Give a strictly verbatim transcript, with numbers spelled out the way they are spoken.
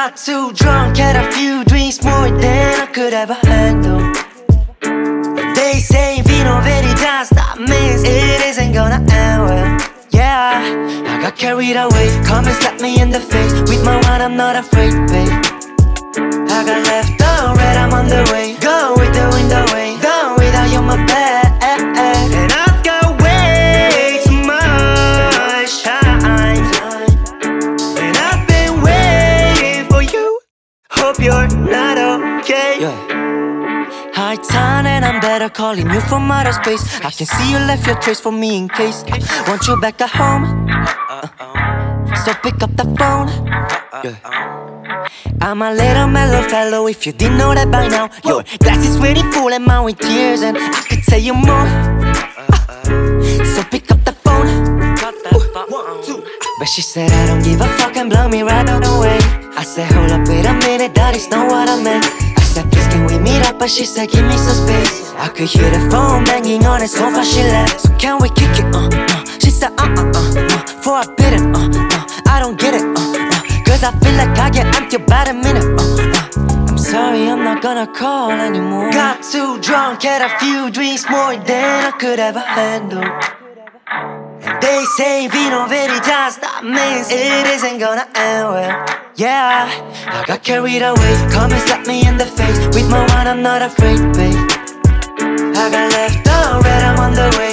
Got too drunk, had a few drinks more than I could ever handle. They say vino veritas, that means it isn't gonna end well. Yeah, I got carried away, come and slap me in the face. With my wine I'm not afraid, babe. I got left on red, I'm on the way. Go with the wind away, done without you, my bad. And I've got way too much time, and I've been waiting for you. Hope you're not okay. Yeah. High time and I'm better calling you from outer space. I can see you left your trace for me in case I want you back at home. uh, So pick up the phone. Yeah. I'm a little mellow fellow, if you didn't know that by now. Your glass is waiting full and mine with tears, and I could tell you more. uh, So pick up the phone. Ooh. But she said I don't give a fuck and blow me right away. I said hold up, wait a minute, that is not what I meant. I said please can we meet up, but she said give me some space. I could hear the phone banging on the sofa, she left. So can we kick it, uh, uh She said uh, uh, uh, uh For a bit, uh, uh I don't get it, uh, uh Cause I feel like I get empty about a minute, uh, uh I'm sorry, I'm not gonna call anymore. Got too drunk, had a few drinks more than I could ever handle. And they say vino veritas, that means it isn't gonna end well. Yeah, I got carried away, come and slap me in the face. With my wine I'm not afraid, babe. I got left on red, I'm on the way.